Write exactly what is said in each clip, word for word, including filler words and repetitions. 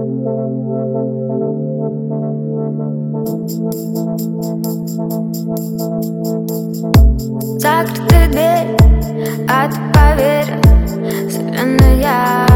Закрытая дверь, а ты поверь, вселенная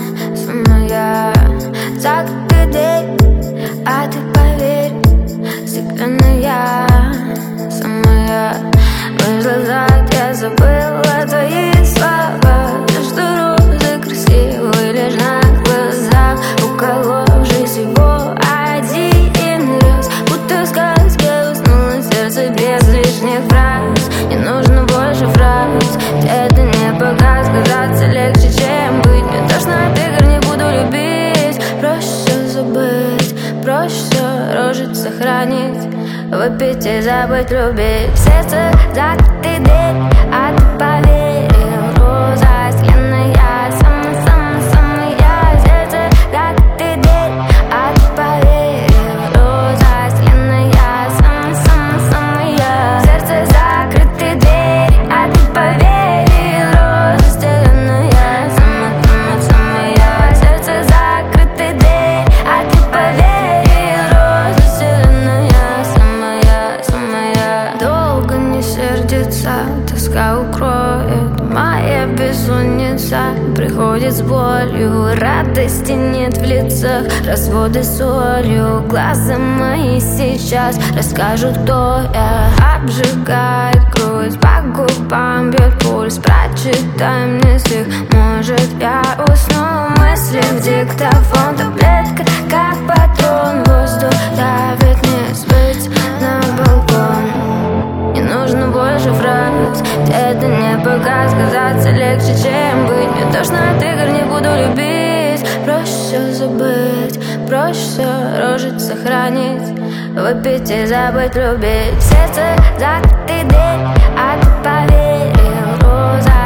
самая. Закрытая дверь, а ты поверь, вселенная самая. В глазах я забыла твои слова, что розы красивые лишь на глазах. Уколовшись его один раз, будто в сказке уснуло сердце без лишних фраз. Не нужно больше фраз, это не пока сказаться легче, чем быть. Мне тошно от игр, не буду любить. Проще забыть, проще рожить сохранить, выпить и забыть любить. Сердце закрытый дверь, а ты поверил, роза вселенная самая-самая-самая. Сердце закрытый дверь, а ты поверил, роза вселенная самая-самая-самая. Сердце закрытый дверь, а ты поверил, роза вселенная самая-самая-самая. Сердце закрытый дверь, а ты поверил, роза вселенная самая-самая. Долго не сердится, тоска укроет, моя бессонница приходит с болью. Радости нет в лицах, разводы солью. Глаза мои сейчас расскажут, кто я. Обжигает грудь, по губам бьет пульс. Прочитай мне стих, может я усну. Мысли в диктофон, таблетка как патрон. Воздух давит, не сбыть на балкон. Не нужно больше фраз, это не пока сказаться легче, чем быть. Мне тошно от игр, не буду любить. Проще забыть, проще рожить сохранить, выпить и забыть любить. Сердце закрытый дверь, а ты поверил, роза